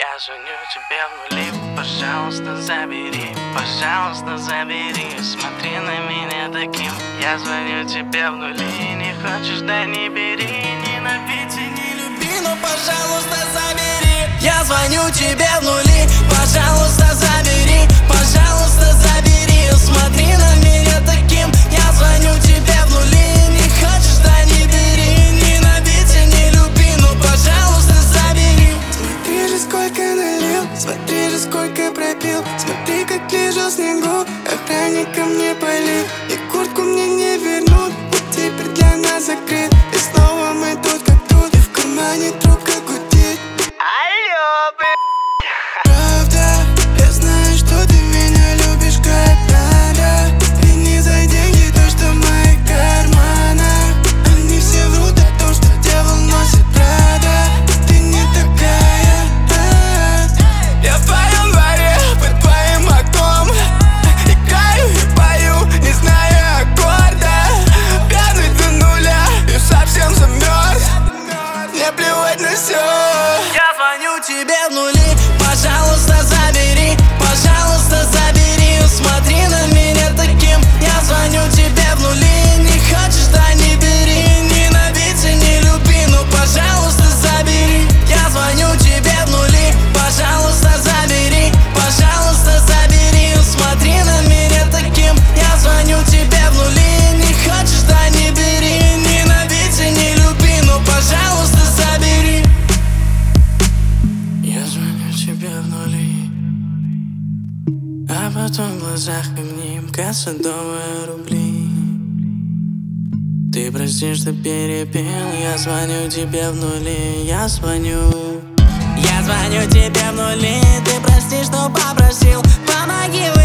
Я звоню тебе в нули, пожалуйста, забери, пожалуйста, забери. Смотри на меня таким. Я звоню тебе в нули, не хочешь, да не бери. Ненавидь и не люби, но пожалуйста, забери. Я звоню тебе в нули, пожалуйста, забери, пожалуйста, забери. Смотри на меня таким. Я звоню тебе в нули, не хочешь, да не бери. Ненавидь и не люби, но пожалуйста, забери. Смотри же, сколько налил, смотри же, сколько пропил. Смотри, как лежу в снегу, охранник ко мне полил. И куртку мне не вернут, путь теперь для нас закрыт. И снова мы тут как тут, и в кармане трубка гудит. Алло, Правда, я знаю, что ты меня любишь как надо. И не за деньги то, что в моих карманах. Они все врут о том, что дьявол носит Прада. Ты не такая. Я в твоем дворе, под твоим окном играю и пою, не зная аккорда. Пьяный до нуля и совсем замерз. Мне плевать на все. я звоню тебе в нули, пожалуйста, забери, пожалуйста, забери. Смотри на меня таким. Я звоню тебе в нули, не хочешь, да не бери. Ненавидь и не люби, ну пожалуйста, забери. Я звоню тебе в нули, пожалуйста, забери, пожалуйста, забери. Смотри на меня таким. Я звоню тебе в нули, не хочешь, да не бери. Ненавидь и не люби, ну пожалуйста, забери. Я звоню тебе в нули, а потом в глазах обнимка садовые рубли. Ты прости, что перепел. Я звоню тебе в нули, я звоню тебе в нули. Ты прости, что попросил, помоги.